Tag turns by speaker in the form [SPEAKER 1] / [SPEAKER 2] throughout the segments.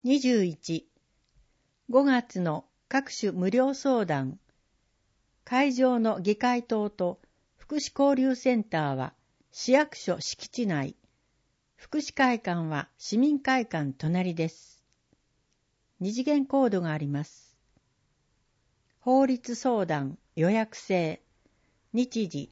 [SPEAKER 1] 21、5月の各種無料相談。会場の議会棟と福祉交流センターは市役所敷地内。福祉会館は市民会館隣です。二次元コードがあります。法律相談予約制。日時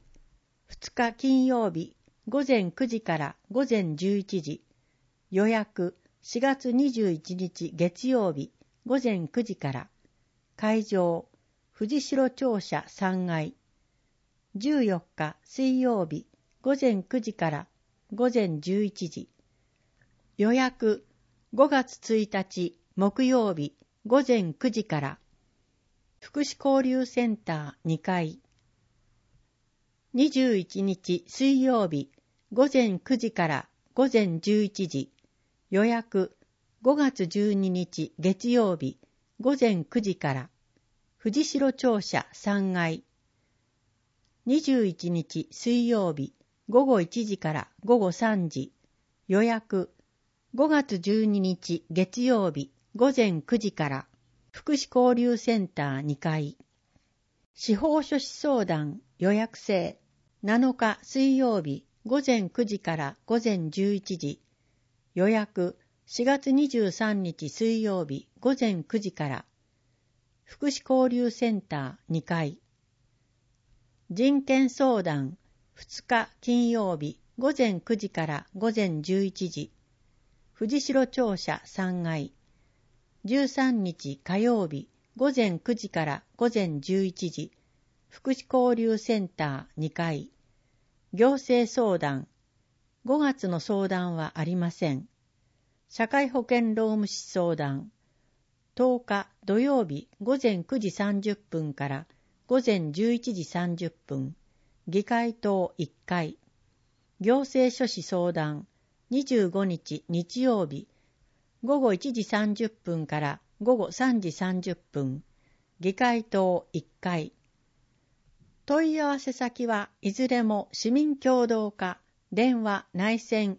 [SPEAKER 1] 2日金曜日午前9時から午前11時。予約4月21日月曜日午前9時から。会場藤代庁舎3階。14日水曜日午前9時から午前11時。予約5月1日木曜日午前9時から。福祉交流センター2階。21日水曜日午前9時から午前11時。予約5月12日月曜日午前9時から。藤代庁舎3階。21日水曜日午後1時から午後3時。予約5月12日月曜日午前9時から。福祉交流センター2階。司法書士相談予約制。7日水曜日午前9時から午前11時。予約4月23日水曜日午前9時から。福祉交流センター2階。人権相談2日金曜日午前9時から午前11時。藤代庁舎3階。13日火曜日午前9時から午前11時。福祉交流センター2階。行政相談。5月の相談はありません。社会保険労務士相談。10日土曜日午前9時30分から午前11時30分。議会棟1階。行政書士相談。25日日曜日午後1時30分から午後3時30分。議会棟1階。問い合わせ先はいずれも市民協働課電話内線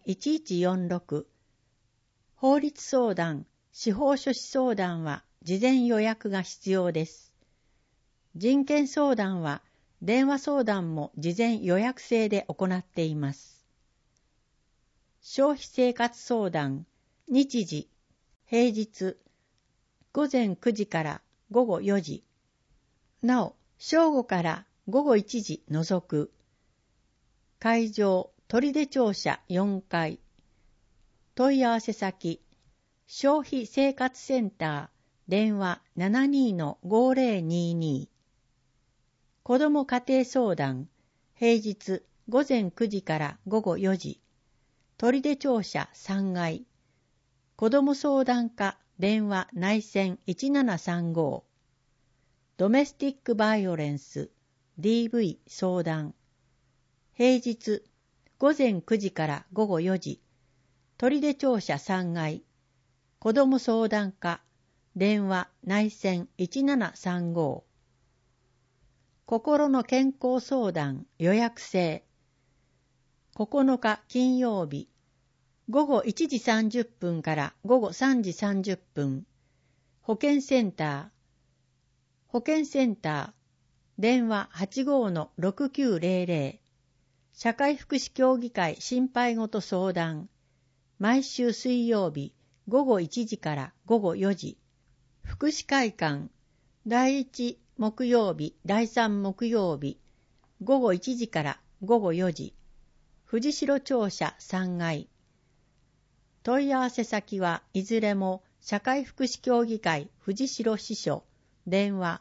[SPEAKER 1] 1146。法律相談、司法書士相談は事前予約が必要です。人権相談は電話相談も事前予約制で行っています。消費生活相談、日時、平日、午前9時から午後4時。なお、正午から午後1時除く。会場、取手庁舎4階。問い合わせ先、消費生活センター、電話 72-5022。子ども家庭相談、平日午前9時から午後4時。取手庁舎3階。子ども相談課、電話内線1735。ドメスティックバイオレンス、DV 相談。平日午前9時から午後4時。取手庁舎3階。子ども相談課、電話内線1735。心の健康相談予約制。9日金曜日、午後1時30分から午後3時30分。保健センター。保健センター、電話 85-6900。社会福祉協議会心配ごと相談。毎週水曜日午後1時から午後4時。福祉会館。第1木曜日、第3木曜日。午後1時から午後4時。藤代庁舎3階。問い合わせ先はいずれも社会福祉協議会藤代支所。電話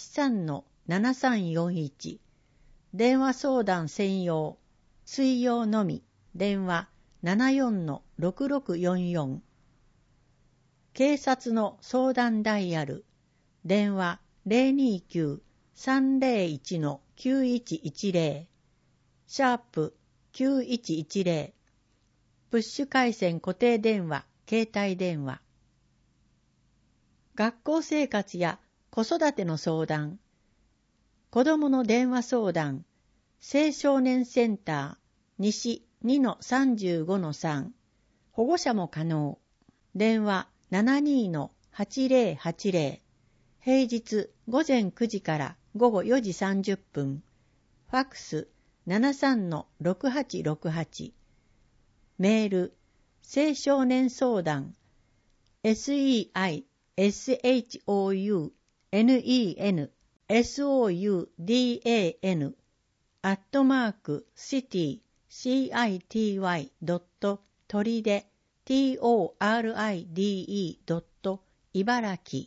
[SPEAKER 1] 83-7341。電話相談専用。水曜のみ。電話74-6644。警察の相談ダイヤル。電話 029-301-9110。シャープ9110。プッシュ回線固定電話、携帯電話。学校生活や子育ての相談。子どもの電話相談。青少年センター、西 2-35-3。保護者も可能。電話 72-8080、平日午前9時から午後4時30分、ファックス 73-6868、メール、青少年相談、SEISHOUNENSOUDAN @city.toride toride.ibaraki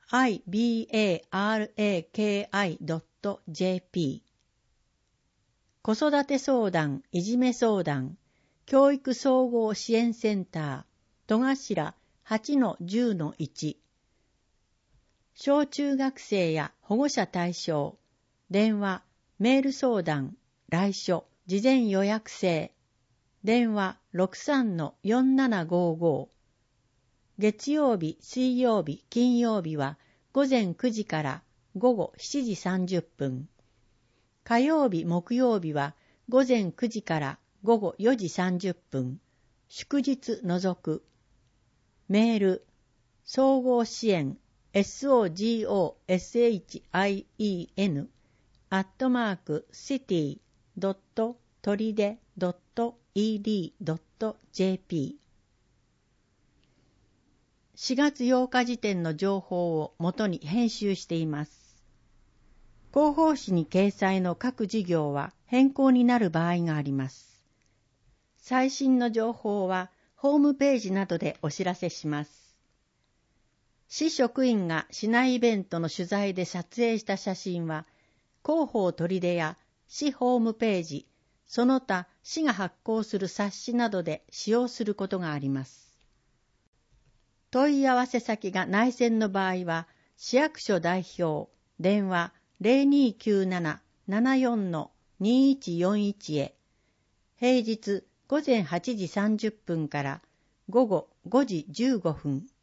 [SPEAKER 1] ibaraki.jp 子育て相談、いじめ相談、教育総合支援センター、戸頭 8-10-1 小中学生や保護者対象、電話、メール相談、来所、事前予約制、電話 63-4755 月曜日、水曜日、金曜日は午前9時から午後7時30分。火曜日、木曜日は午前9時から午後4時30分。祝日除く。メール、総合支援、SOGOSHIEN@city.toride.ed.jp 4月8日時点の情報を元に編集しています。広報誌に掲載の各事業は変更になる場合があります。最新の情報はホームページなどでお知らせします。市職員が市内イベントの取材で撮影した写真は、広報取手や市ホームページ、その他市が発行する冊子などで使用することがあります。問い合わせ先が内線の場合は、市役所代表、電話 0297-74-2141 へ、平日午前8時30分から午後5時15分。